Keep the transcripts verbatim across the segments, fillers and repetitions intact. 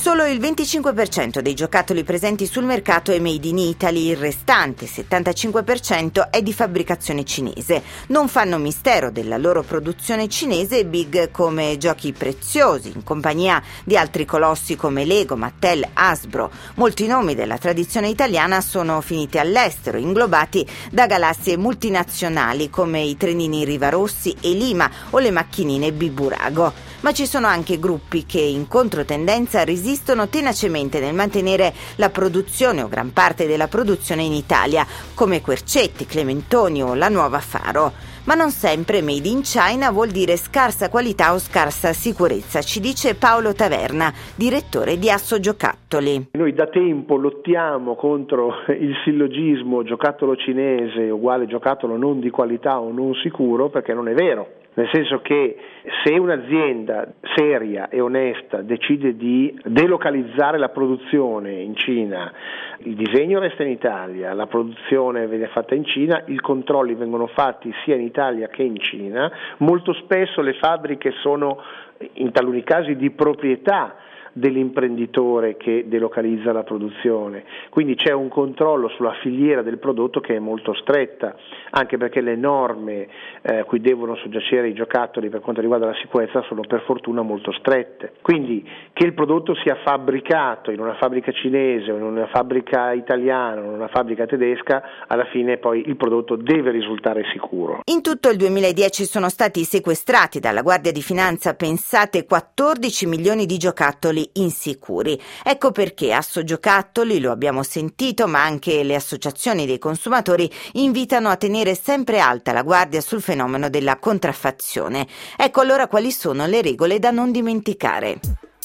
Solo il venticinque per cento dei giocattoli presenti sul mercato è made in Italy, il restante settantacinque per cento è di fabbricazione cinese. Non fanno mistero della loro produzione cinese big come Giochi Preziosi, in compagnia di altri colossi come Lego, Mattel, Hasbro. Molti nomi della tradizione italiana sono finiti all'estero, inglobati da galassie multinazionali come i trenini Rivarossi e Lima o le macchinine Biburago. Ma ci sono anche gruppi che in controtendenza resistono tenacemente nel mantenere la produzione o gran parte della produzione in Italia, come Quercetti, Clementoni o la Nuova Faro. Ma non sempre made in China vuol dire scarsa qualità o scarsa sicurezza, ci dice Paolo Taverna, direttore di Assogiocattoli. Noi da tempo lottiamo contro il sillogismo giocattolo cinese uguale giocattolo non di qualità o non sicuro, perché non è vero. Nel senso che se un'azienda seria e onesta decide di delocalizzare la produzione in Cina, il disegno resta in Italia, la produzione viene fatta in Cina, i controlli vengono fatti sia in Italia che in Cina, molto spesso le fabbriche sono in taluni casi di proprietà dell'imprenditore che delocalizza la produzione, quindi c'è un controllo sulla filiera del prodotto che è molto stretta, anche perché le norme eh, cui devono soggiacere i giocattoli per quanto riguarda la sicurezza sono per fortuna molto strette, quindi che il prodotto sia fabbricato in una fabbrica cinese o in una fabbrica italiana o in una fabbrica tedesca, alla fine poi il prodotto deve risultare sicuro. In tutto il duemiladieci sono stati sequestrati dalla Guardia di Finanza, pensate, quattordici milioni di giocattoli insicuri. Ecco perché Assogiocattoli, lo abbiamo sentito, ma anche le associazioni dei consumatori invitano a tenere sempre alta la guardia sul fenomeno della contraffazione. Ecco allora quali sono le regole da non dimenticare.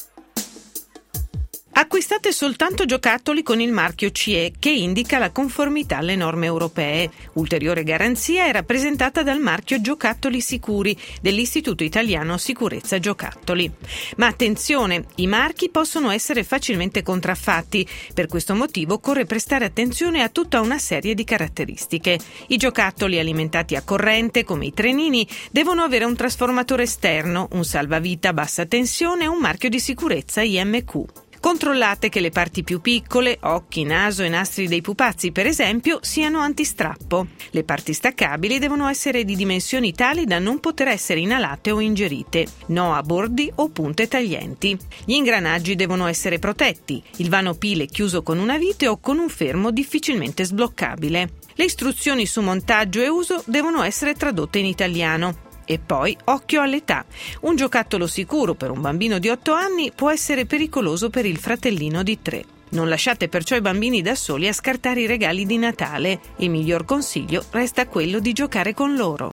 Acquistate soltanto giocattoli con il marchio C E, che indica la conformità alle norme europee. Ulteriore garanzia è rappresentata dal marchio Giocattoli Sicuri dell'Istituto Italiano Sicurezza Giocattoli. Ma attenzione, i marchi possono essere facilmente contraffatti. Per questo motivo occorre prestare attenzione a tutta una serie di caratteristiche. I giocattoli alimentati a corrente, come i trenini, devono avere un trasformatore esterno, un salvavita a bassa tensione e un marchio di sicurezza I M Q. Controllate che le parti più piccole, occhi, naso e nastri dei pupazzi per esempio, siano antistrappo. Le parti staccabili devono essere di dimensioni tali da non poter essere inalate o ingerite. No a bordi o punte taglienti. Gli ingranaggi devono essere protetti. Il vano pile chiuso con una vite o con un fermo difficilmente sbloccabile. Le istruzioni su montaggio e uso devono essere tradotte in italiano. E poi occhio all'età. Un giocattolo sicuro per un bambino di otto anni può essere pericoloso per il fratellino di tre. Non lasciate perciò i bambini da soli a scartare i regali di Natale. Il miglior consiglio resta quello di giocare con loro.